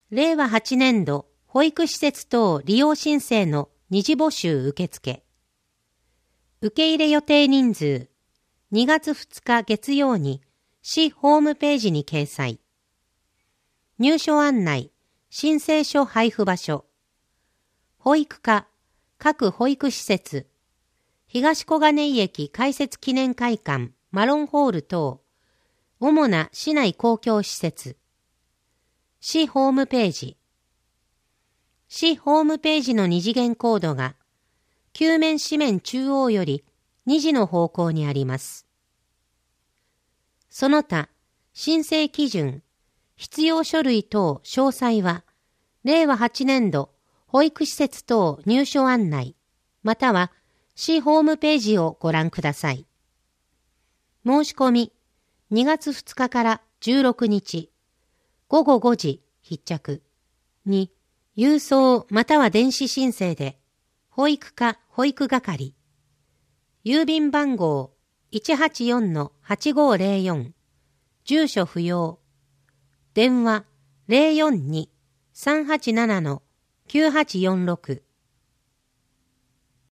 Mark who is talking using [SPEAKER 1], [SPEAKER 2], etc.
[SPEAKER 1] 令和8年度保育施設等利用申請の二次募集受付。受け入れ予定人数、2月2日月曜に市ホームページに掲載。入所案内、申請書配布場所。保育課、各保育施設、東小金井駅開設記念会館、マロンホール等、主な市内公共施設。市ホームページ。市ホームページの二次元コードが、球面紙面中央より2時の方向にあります。その他、申請基準、必要書類等詳細は、令和8年度保育施設等入所案内、または市ホームページをご覧ください。申し込み、2月2日から16日、午後5時必着に、郵送または電子申請で、保育課保育係、郵便番号 184-8504、住所不要、電話 042-387-9846